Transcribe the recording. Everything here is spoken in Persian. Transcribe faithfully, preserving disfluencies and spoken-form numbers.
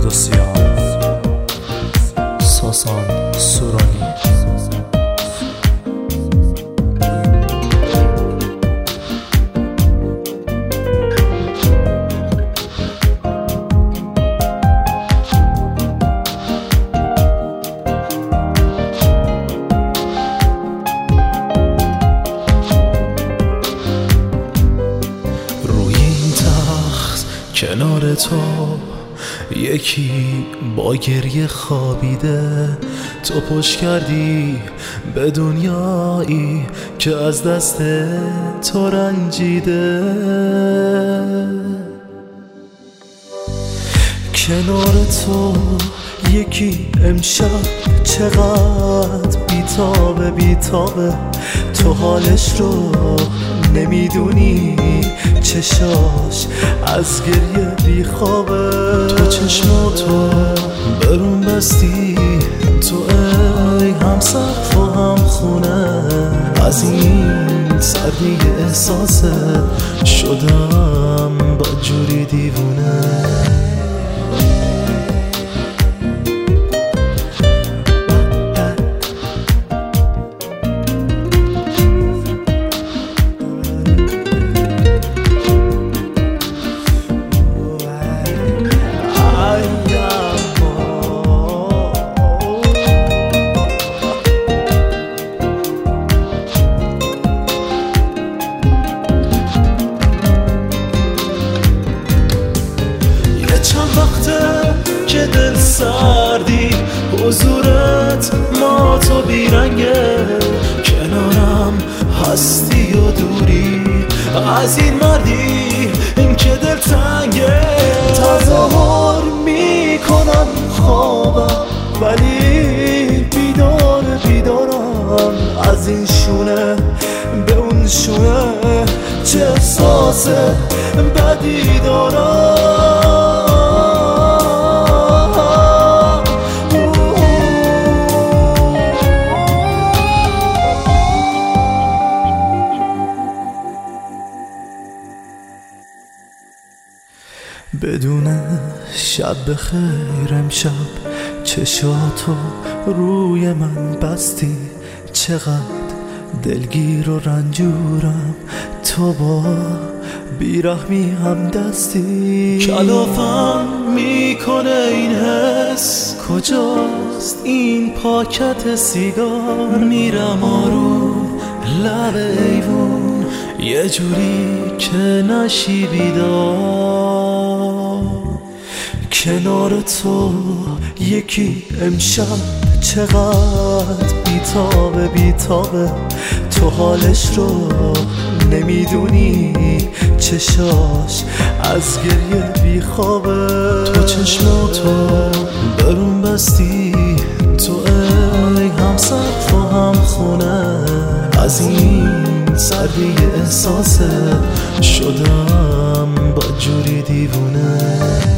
قدسیان ساسان سورانی. کنار تو یکی با گریه خوابیده، تو پشت کردی به دنیایی که از دست تو رنجیده. کنار تو یکی امشب چقدر بیتابه بیتابه، تو حالش رو نمیدونی، چشاش از گریه بیخوابه. تو چشماتو برون بستی، تو ای هم سقف و هم خونه، از این سردی احساسه شدم با جوری دیوونه. که دل سردی حضورت ما تو بیرنگه، کنارم هستی و دوری از این مردی این که دل تنگه. تظاهر میکنم خوابم ولی بیدار بیدارم، از این شونه به اون شونه چه احساس بدی دارم. بدون شب بخیر امشب چشاتو روی من بستی، چقدر دلگیر و رنجورم تو با بیرحمی هم دستی. کلافم میکنه این حس، کجاست این پاکت سیگار؟ میرم آروم لب ایوون یه جوری که نشی بیدار. کنار تو یکی امشب چقدر بیتابه بیتابه، تو حالش رو نمیدونی، چشاش از گریه بیخوابه. تو چشماتو برون بستی، تو ای هم سقف و هم خونه، از این سردی احساسه شدم با جوری دیوونه.